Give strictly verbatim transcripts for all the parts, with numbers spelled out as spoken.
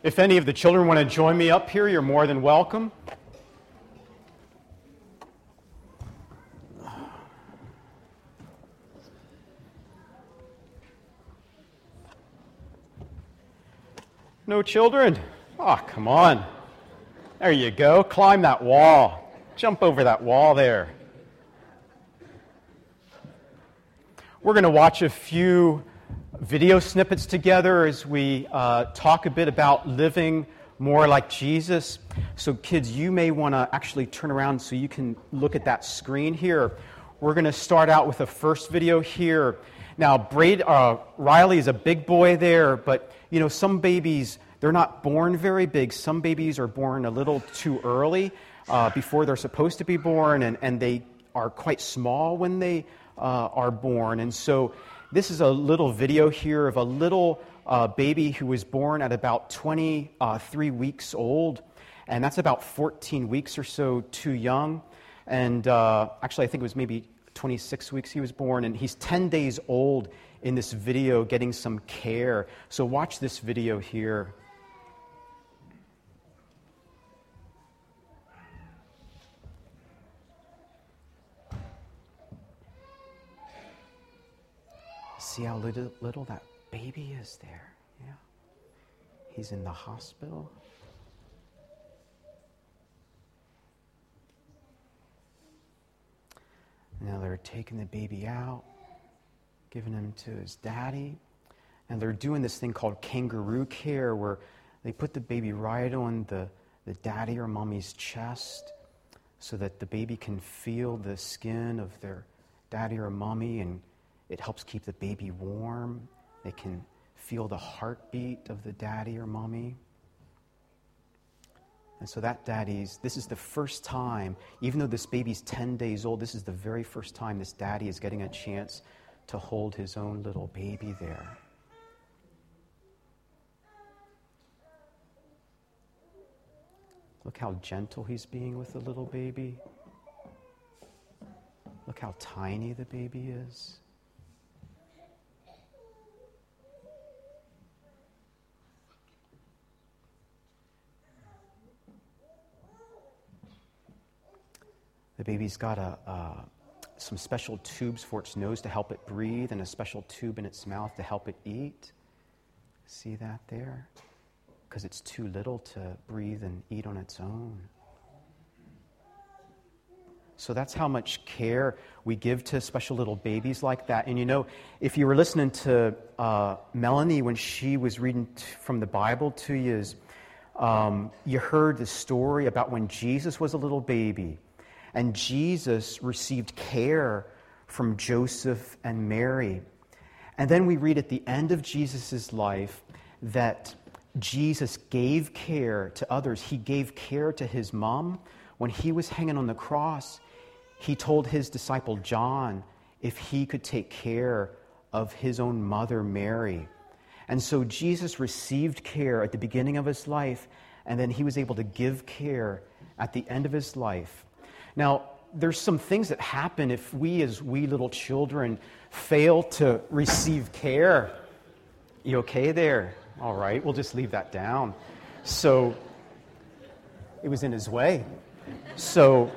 If any of the children want to join me up here, you're more than welcome. No children? Oh, come on. There you go. Climb that wall. Jump over that wall there. We're going to watch a few video snippets together as we uh, talk a bit about living more like Jesus. So kids, you may want to actually turn around so you can look at that screen here. We're going to start out with the first video here. Now, Braid, uh, Riley is a big boy there, but you know, some babies, they're not born very big. Some babies are born a little too early uh, before they're supposed to be born, and, and they are quite small when they uh, are born. And so this is a little video here of a little uh, baby who was born at about twenty-three weeks old, and that's about fourteen weeks or so too young. And uh, actually, I think it was maybe twenty-six weeks he was born, and he's ten days old in this video getting some care. So watch this video here. See how little, little that baby is there? Yeah. He's in the hospital. Now they're taking the baby out, giving him to his daddy. And they're doing this thing called kangaroo care, where they put the baby right on the, the daddy or mommy's chest so that the baby can feel the skin of their daddy or mommy, and it helps keep the baby warm. They can feel the heartbeat of the daddy or mommy. And so that daddy's, this is the first time, even though this baby's ten days old, this is the very first time this daddy is getting a chance to hold his own little baby there. Look how gentle he's being with the little baby. Look how tiny the baby is. The baby's got a, uh, some special tubes for its nose to help it breathe, and a special tube in its mouth to help it eat. See that there? Because it's too little to breathe and eat on its own. So that's how much care we give to special little babies like that. And you know, if you were listening to uh, Melanie when she was reading t- from the Bible to you, um, you heard the story about when Jesus was a little baby. And Jesus received care from Joseph and Mary. And then we read at the end of Jesus' life that Jesus gave care to others. He gave care to his mom. When he was hanging on the cross, he told his disciple John if he could take care of his own mother, Mary. And so Jesus received care at the beginning of his life, and then he was able to give care at the end of his life. Now, there's some things that happen if we as wee little children fail to receive care. You okay there? All right, we'll just leave that down. So, it was in his way. So,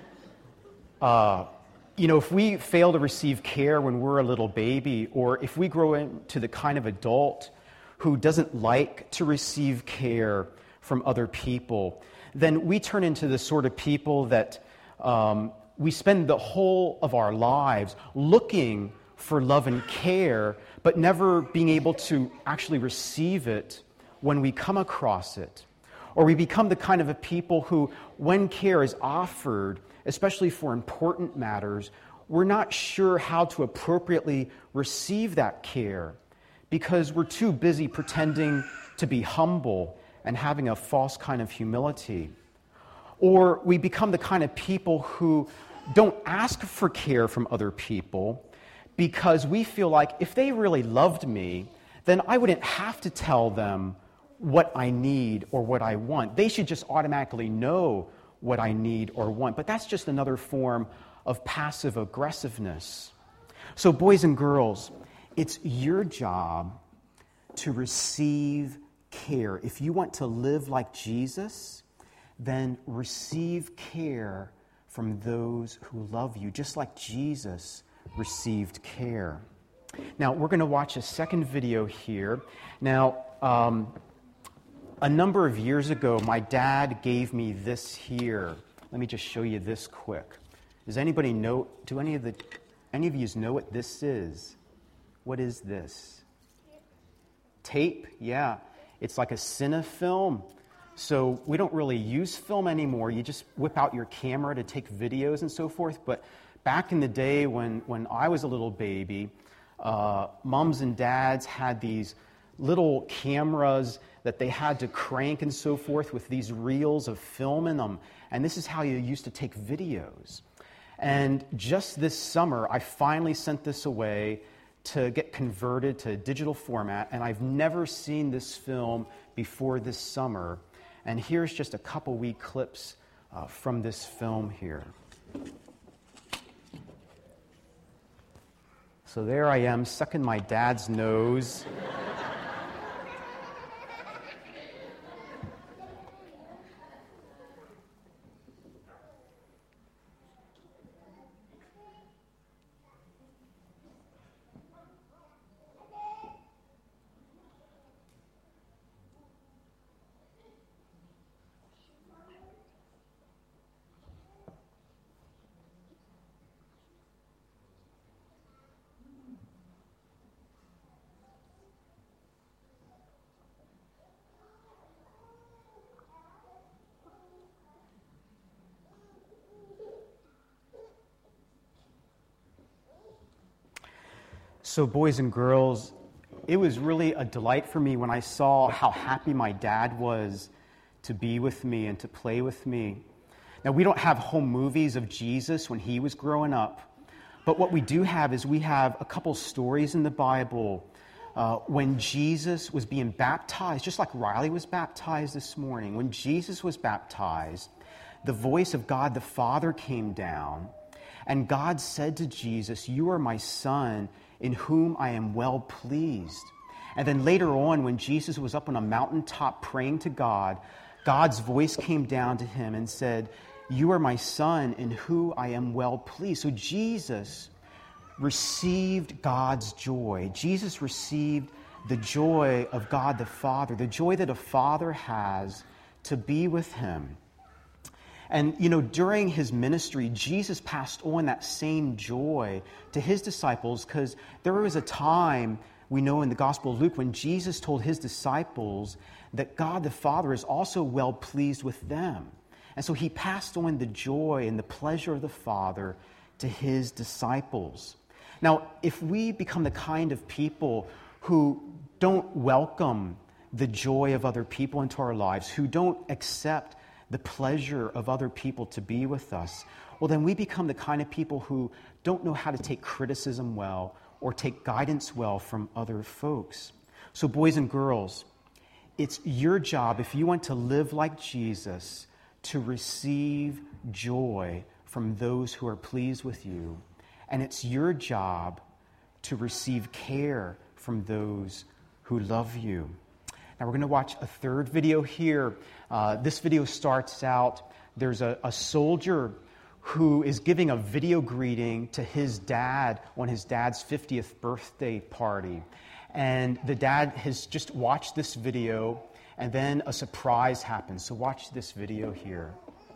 uh, you know, if we fail to receive care when we're a little baby, or if we grow into the kind of adult who doesn't like to receive care from other people, then we turn into the sort of people that Um, we spend the whole of our lives looking for love and care, but never being able to actually receive it when we come across it. Or we become the kind of a people who, when care is offered, especially for important matters, we're not sure how to appropriately receive that care because we're too busy pretending to be humble and having a false kind of humility. Or we become the kind of people who don't ask for care from other people because we feel like if they really loved me, then I wouldn't have to tell them what I need or what I want. They should just automatically know what I need or want. But that's just another form of passive aggressiveness. So boys and girls, it's your job to receive care. If you want to live like Jesus, then receive care from those who love you, just like Jesus received care. Now, we're going to watch a second video here. Now, um, a number of years ago, my dad gave me this here. Let me just show you this quick. Does anybody know, do any of the, any of you know what this is? What is this? Tape? Yeah. It's like a cinefilm. So we don't really use film anymore. You just whip out your camera to take videos and so forth. But back in the day when, when I was a little baby, uh, moms and dads had these little cameras that they had to crank and so forth with these reels of film in them. And this is how you used to take videos. And just this summer, I finally sent this away to get converted to digital format, and I've never seen this film before this summer. And here's just a couple wee clips uh, from this film here. So there I am, sucking my dad's nose. So boys and girls, it was really a delight for me when I saw how happy my dad was to be with me and to play with me. Now, we don't have home movies of Jesus when he was growing up, but what we do have is we have a couple stories in the Bible uh, when Jesus was being baptized, just like Riley was baptized this morning. When Jesus was baptized, the voice of God the Father came down, and God said to Jesus, "You are my Son, in whom I am well pleased." And then later on, when Jesus was up on a mountaintop praying to God, God's voice came down to him and said, "You are my Son, in whom I am well pleased." So Jesus received God's joy. Jesus received the joy of God the Father, the joy that a father has to be with him. And, you know, during his ministry, Jesus passed on that same joy to his disciples, because there was a time, we know in the Gospel of Luke, when Jesus told his disciples that God the Father is also well pleased with them. And so he passed on the joy and the pleasure of the Father to his disciples. Now, if we become the kind of people who don't welcome the joy of other people into our lives, who don't accept the pleasure of other people to be with us, well, then we become the kind of people who don't know how to take criticism well or take guidance well from other folks. So boys and girls, it's your job, if you want to live like Jesus, to receive joy from those who are pleased with you. And it's your job to receive care from those who love you. Now we're going to watch a third video here. Uh, this video starts out, there's a, a soldier who is giving a video greeting to his dad on his dad's fiftieth birthday party. And the dad has just watched this video, and then a surprise happens. So watch this video here.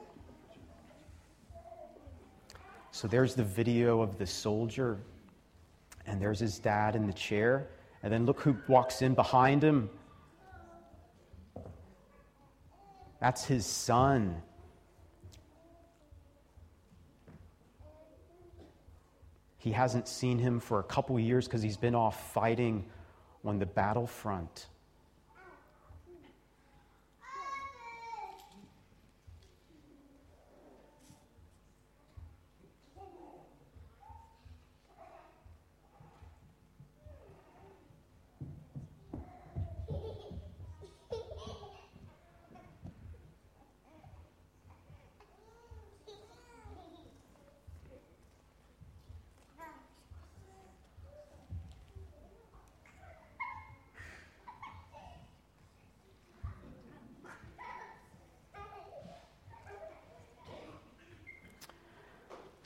So there's the video of the soldier, and there's his dad in the chair. And then look who walks in behind him. That's his son. He hasn't seen him for a couple years because he's been off fighting on the battlefront.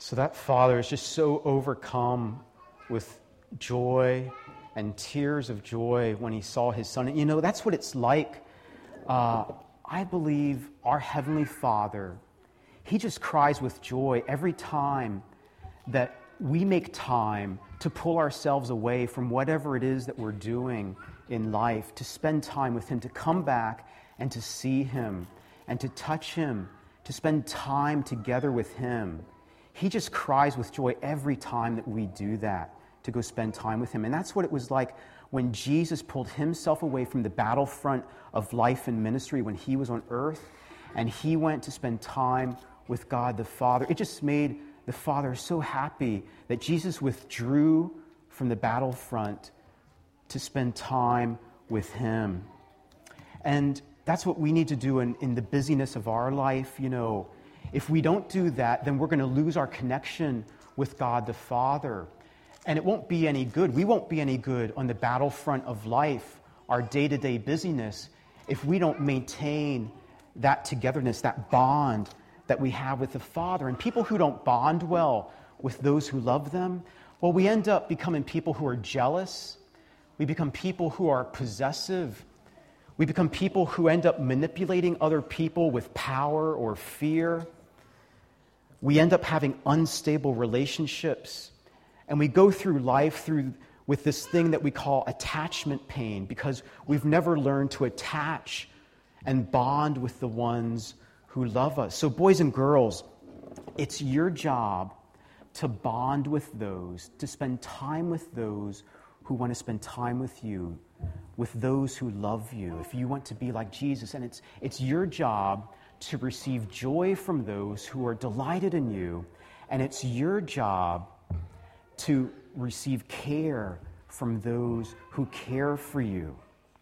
So that father is just so overcome with joy and tears of joy when he saw his son. And you know, that's what it's like. Uh, I believe our Heavenly Father, He just cries with joy every time that we make time to pull ourselves away from whatever it is that we're doing in life, to spend time with Him, to come back and to see Him and to touch Him, to spend time together with Him. He just cries with joy every time that we do that, to go spend time with Him. And that's what it was like when Jesus pulled Himself away from the battlefront of life and ministry when He was on earth, and He went to spend time with God the Father. It just made the Father so happy that Jesus withdrew from the battlefront to spend time with Him. And that's what we need to do in, in the busyness of our life. You know, if we don't do that, then we're going to lose our connection with God the Father. And it won't be any good. We won't be any good on the battlefront of life, our day-to-day busyness, if we don't maintain that togetherness, that bond that we have with the Father. And people who don't bond well with those who love them, well, we end up becoming people who are jealous. We become people who are possessive. We become people who end up manipulating other people with power or fear. We end up having unstable relationships. And we go through life through with this thing that we call attachment pain, because we've never learned to attach and bond with the ones who love us. So boys and girls, it's your job to bond with those, to spend time with those who want to spend time with you, with those who love you, if you want to be like Jesus. And it's, it's your job to receive joy from those who are delighted in you. And it's your job to receive care from those who care for you.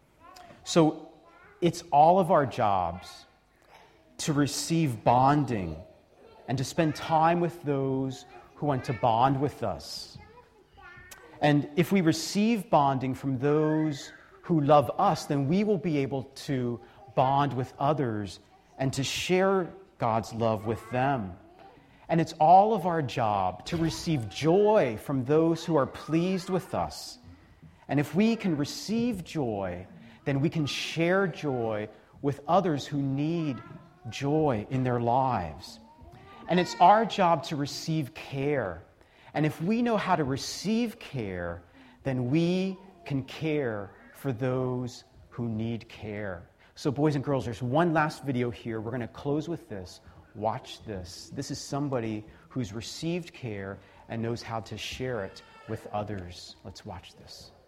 So it's all of our jobs to receive bonding and to spend time with those who want to bond with us. And if we receive bonding from those who love us, then we will be able to bond with others and to share God's love with them. And it's all of our job to receive joy from those who are pleased with us. And if we can receive joy, then we can share joy with others who need joy in their lives. And it's our job to receive care. And if we know how to receive care, then we can care for those who need care. So boys and girls, there's one last video here. We're going to close with this. Watch this. This is somebody who's received care and knows how to share it with others. Let's watch this.